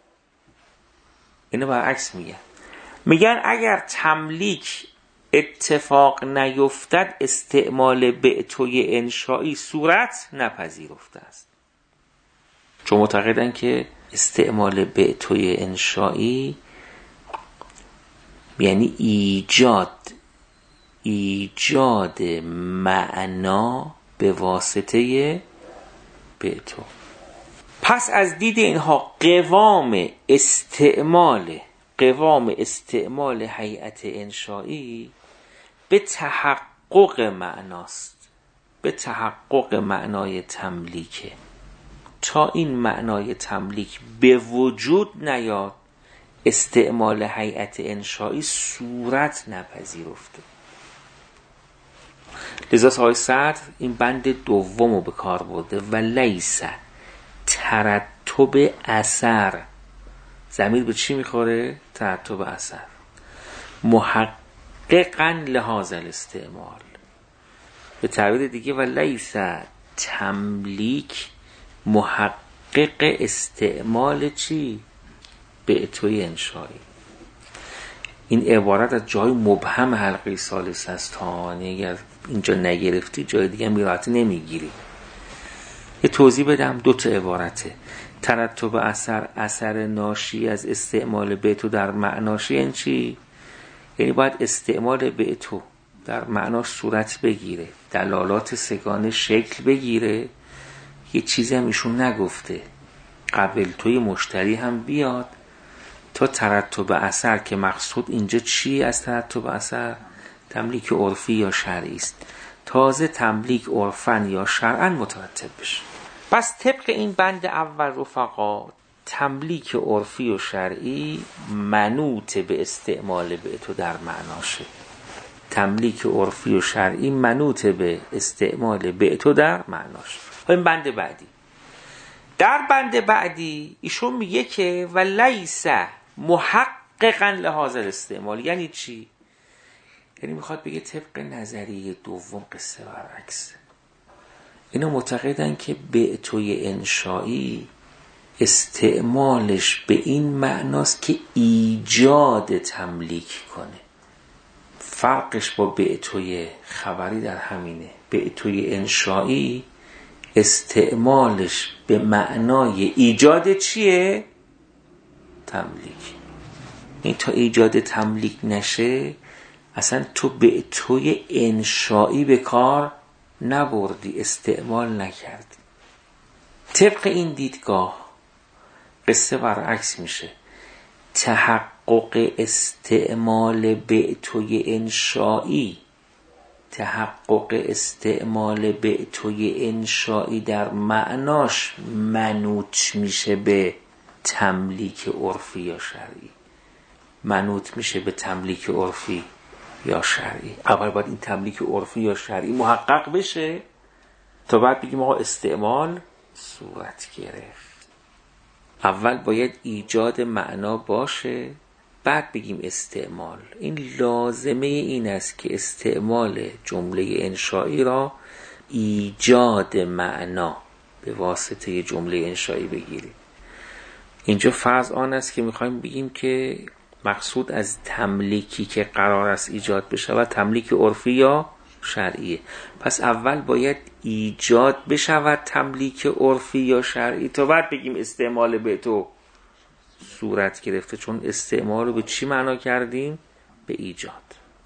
اینو برعکس میگن. میگن اگر تملیک اتفاق نیفتد استعمال به توی انشایی صورت نپذیرفته است. چون معتقدن که استعمال به توی انشایی یعنی ایجاد ایجاد معنا به واسطه به تو. پس از دید اینها قوام استعمال قوام استعمال هیئت انشایی به تحقق معناست، به تحقق معنای تملیکه. تا این معنای تملیک به وجود نیاد استعمال هیئت انشایی صورت نپذیرفته. لذا آقای صدر این بند دوم رو به کار برده و لیس ترتب اثر. ضمیر به چی میخوره؟ ترتب اثر. محققاً لهذا الاستعمال. به تعبیر دیگه و لیس تملیک محقق استعمال چی؟ به توی انشایی. این عبارت از جای مبهم حلقه ثالث است. تا اگر اینجا نگرفتی جای دیگه میراحتی نمیگیری. یه توضیح بدم، دو تا عبارته. ترتب اثر، اثر ناشی از استعمال بیتو در معناش یعنی چی؟ یعنی باید استعمال بیتو در معناش صورت بگیره، دلالات سگانه شکل بگیره. یه چیزی هم ایشون نگفته، قبل توی مشتری هم بیاد تا ترتب اثر، که مقصود اینجا چی از ترتب اثر؟ تملیک عرفی یا شرعی است. تازه تملیک عرفن یا شرعن مترتب بشه. پس طبق این بند اول رفقا، تملیک عرفی و شرعی منوط به استعمال بیتو در معناشه. تملیک عرفی و شرعی منوط به استعمال بیتو در معناشه. این بند بعدی. در بند بعدی ایشون میگه که و لیس محققا لهذا الاستعمال. یعنی چی؟ یعنی میخواد بگه طبق نظریه دوم قصه برعکسه. اینا معتقدن که بیتوی انشایی استعمالش به این معناست که ایجاد تملیک کنه. فرقش با بیتوی خبری در همینه. بیتوی انشایی استعمالش به معنای ایجاد چیه؟ تملیک. این تا ایجاد تملیک نشه اصلا تو بیتوی انشایی به کار نبردی، استعمال نکردی. طبق این دیدگاه قصه برعکس میشه. تحقق استعمال بیتوی انشایی تحقق استعمال بیتوی انشایی در معناش منوط میشه به تملیک عرفی یا شرعی. منوط میشه به تملیک عرفی یا شرعی. اول باید این تملیک عرفی یا شرعی محقق بشه تا بعد بگیم آقا استعمال صورت گرفت. اول باید ایجاد معنا باشه، بعد بگیم استعمال. این لازمه این است که استعمال جمله انشایی را ایجاد معنا به واسطه جمله انشایی بگیریم. اینجا فرض آن است که میخوایم بگیم که مقصود از تملیکی که قرار است ایجاد بشه و تملیک عرفی یا شرعیه. پس اول باید ایجاد بشود تملیک عرفی یا شرعی تا بعد بگیم استعمال بیتو صورت گرفته، چون استعمال رو به چی معنا کردیم؟ به ایجاد.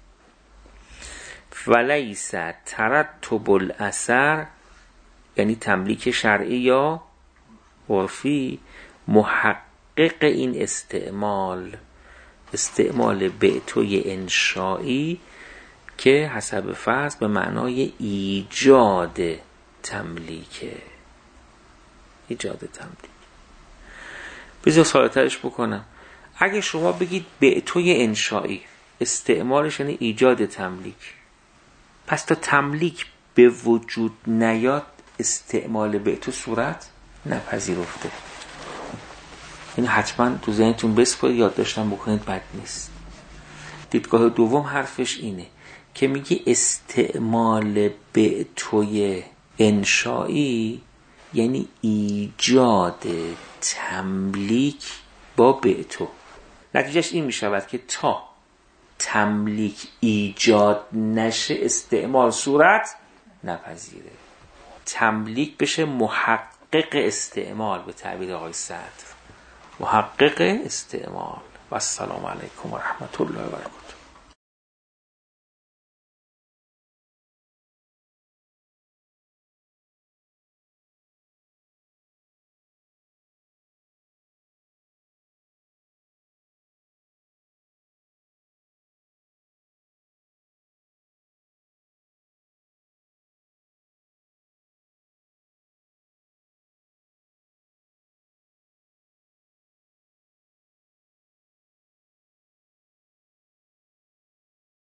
ولیس ترتب الاثر، یعنی تملیک شرعی یا عرفی، محقق این استعمال استعمال بیتوی انشایی که حسب فرض به معنای ایجاد تملیکه. ایجاد تملیک. بذار ساده‌ترش بکنم. اگه شما بگید بیتوی انشایی استعمالش یعنی ایجاد تملیک، پس تا تملیک به وجود نیاد استعمال بیتو صورت نپذیرفته. این حتما تو ذهنتون بسپارید، یاد داشتن بکنید، بد نیست. دیدگاه دوم حرفش اینه که میگه استعمال بیتوی انشایی یعنی ایجاد تملیک با بیتو. نتیجهش این میشود که تا تملیک ایجاد نشه استعمال صورت نپذیره. تملیک بشه محقق استعمال به تعبیر آقای صدر. محقق استعمال. و السلام علیکم و رحمت الله و برکاته.